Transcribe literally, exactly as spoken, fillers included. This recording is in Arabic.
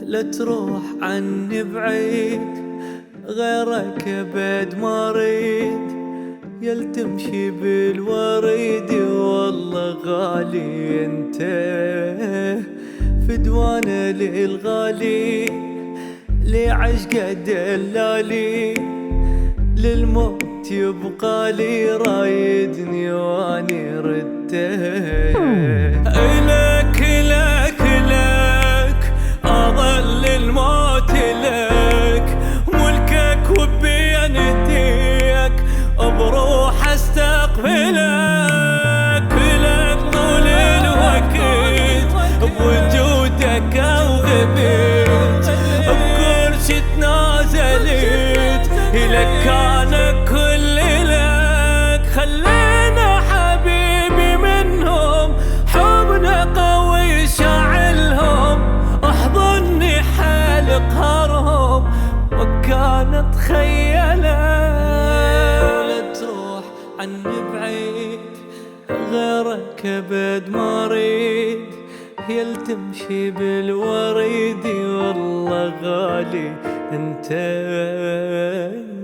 لا تروح عني بعيد، غيرك ابد ما اريد. يل تمشي بالوريد والله غالي انت، فدوانه للغالي لعشقه دلالي، للموت يبقى لي رايدني واني رده. لك لك لك اظل الموت لك، ملكك وبين يديك بروح استقبلك. لك طول الوقت بوجودك او غبت، بكرش تنازلت لك كان كل لك. خلينا حبيبي منهم حبنا قوي شاعلهم، احضني حال قهرهم وكانت خيالة. لا تروح عني بعيد، غيرك ابد ما اريد. يل تمشي بالوريد والله غالي انت.